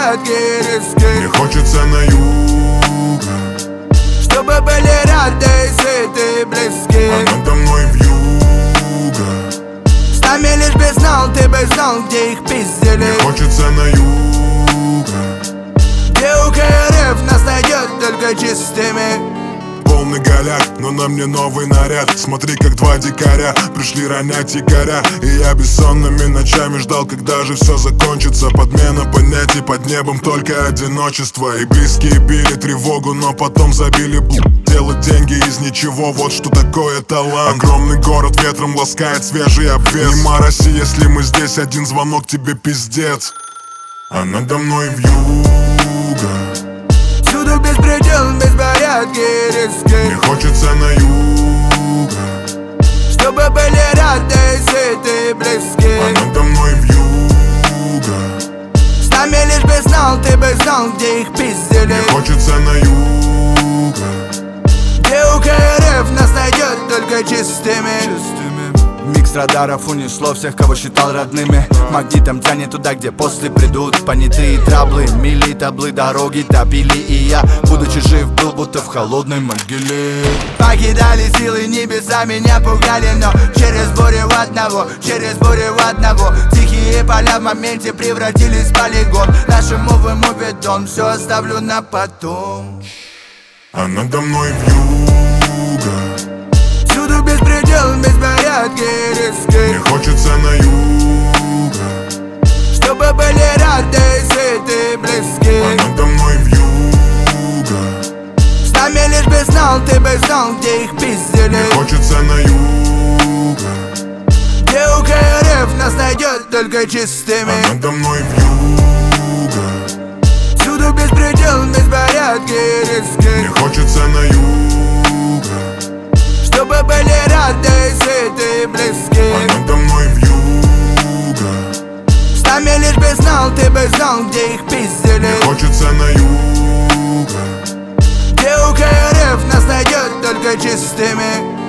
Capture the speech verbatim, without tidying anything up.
беспорядки и риски. Мне хочется на юг, чтобы были рады, сыты и близки. а надо мной вьюга. С нами лишь бы знал, ты бы знал, где их пиздили. Мне хочется на юга, где УКРФ нас найдет только чистыми. полный голяк, но на мне новый наряд. Смотри, как два дикаря пришли ронять якоря. И я бессонными ночами ждал, когда же все закончится. Подмена понятий, под небом только одиночество. И близкие били тревогу, но потом забили бу. Делать деньги из ничего, вот что такое талант. Огромный город ветром ласкает свежий обвес. Не мороси, если мы здесь, один звонок тебе пиздец. А надо мной вьюга, всюду беспредел, беспорядки и риски. мне хочется на юга, чтобы были рады, сыты и близки. а надо мной вьюга. С нами лишь бы знал, ты бы знал, где их пиздили. Мне хочется на юга, где УКРФ нас найдет только чистыми. Микс радаров унесло всех, кого считал родными. Магнитом тянет туда, где после придут понятые траблы. Мили таблы, дороги топили, и я, будучи жив, был будто в холодной могиле. Покидали силы небеса, меня пугали, но через бурю в одного, через бурю в одного. Тихие поля в моменте превратились в полигон. Наши мувы мувит он, все оставлю на потом. А надо мной вьюга, всюду беспредел, беспорядки и риски. мне хочется на юга, чтобы были рады, сыты и близки. а надо мной вьюга. С нами лишь бы знал, ты бы знал, где их пиздили. Мне хочется на юга, где УКРФ нас найдет только чистыми. а надо мной вьюга, всюду беспредел, беспорядки и риски. мне хочется на юга, чтобы были рады, сыты и близки. а надо мной вьюга. С нами лишь бы знал, ты бы знал, где их пиздили. Мне хочется на юга, где УКРФ нас найдет только чистыми.